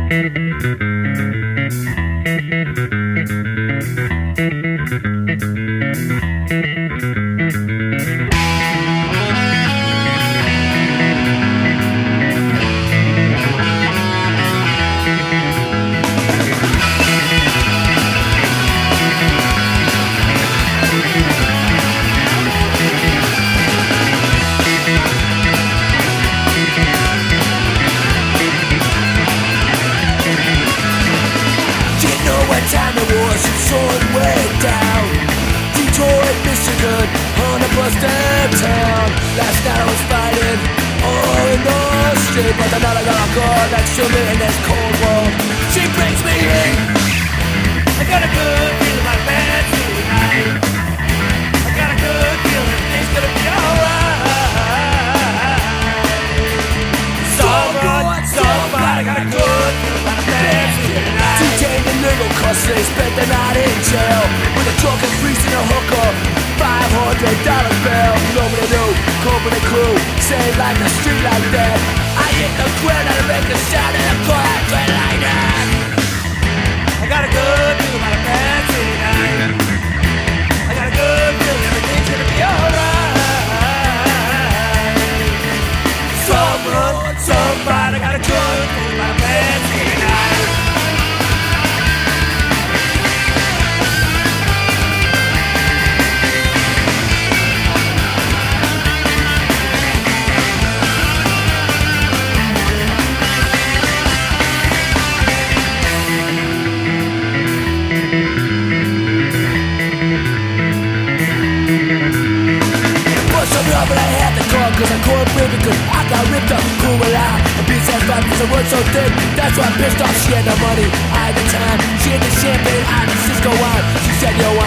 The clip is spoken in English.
Downtown. Last night I was fighting all in the street, but tonight I got a girl next to me in this cold world. She brings me in. I got a good feeling like bad tonight. I got a good feeling everything's gonna be alright. Somebody got a good feeling like bad tonight. Detained in legal custody, spent the night in jail with a drunken priest and a hooker. $500 bill, nobody knew, company crew, say like the street like that. I hit the ground and I make a sound and I crack like that. I got a good feeling about a bad tonight. I got a good feeling everything's gonna be alright. Somebody got a good feeling about a bad tonight. But I had the car cause I couldn't breathe because I got ripped up, cool out. A piece of fat because I worked so thick. That's why I pissed off, she had no money, I had the time. She had the champagne, I had the Cisco wine. She said, yo,